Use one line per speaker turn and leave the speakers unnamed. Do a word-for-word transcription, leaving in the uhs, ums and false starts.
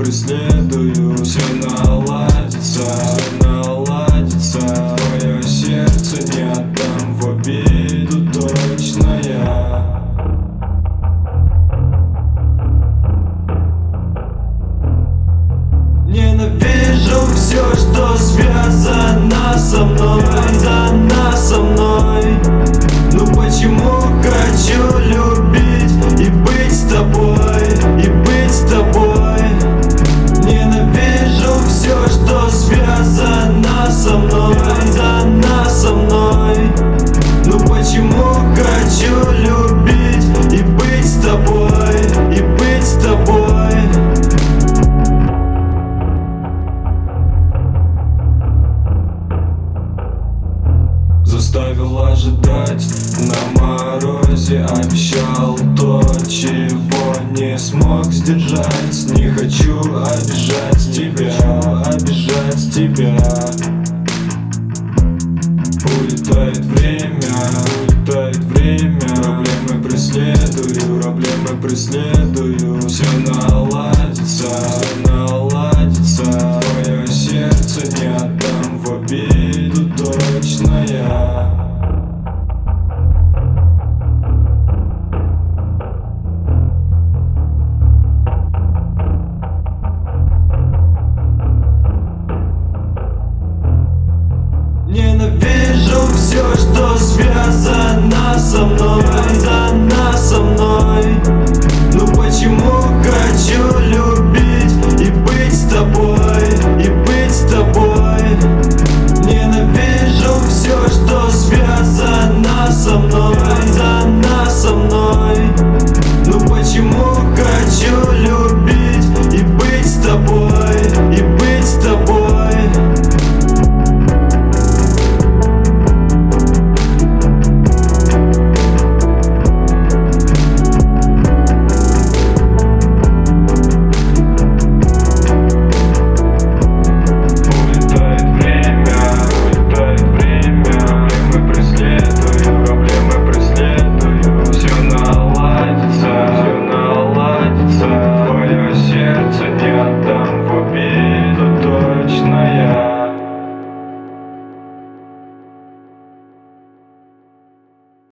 преследую. Все наладится, все наладится. Твое сердце не отдам в обиду точно я. Ненавижу все, что связано со мной, связано со мной. Ну почему хочу любить и быть с тобой, и быть с тобой. Ненавижу все, что связано со мной, связано со мной. Ну почему хочу любить и быть с тобой, и быть с тобой. Заставил ожидать на морозе, обещал то, чего не смог сдержать. Не хочу обижать тебя, обижать тебя. Улетает время, улетает время. Проблемы преследую, проблемы преследую. Все на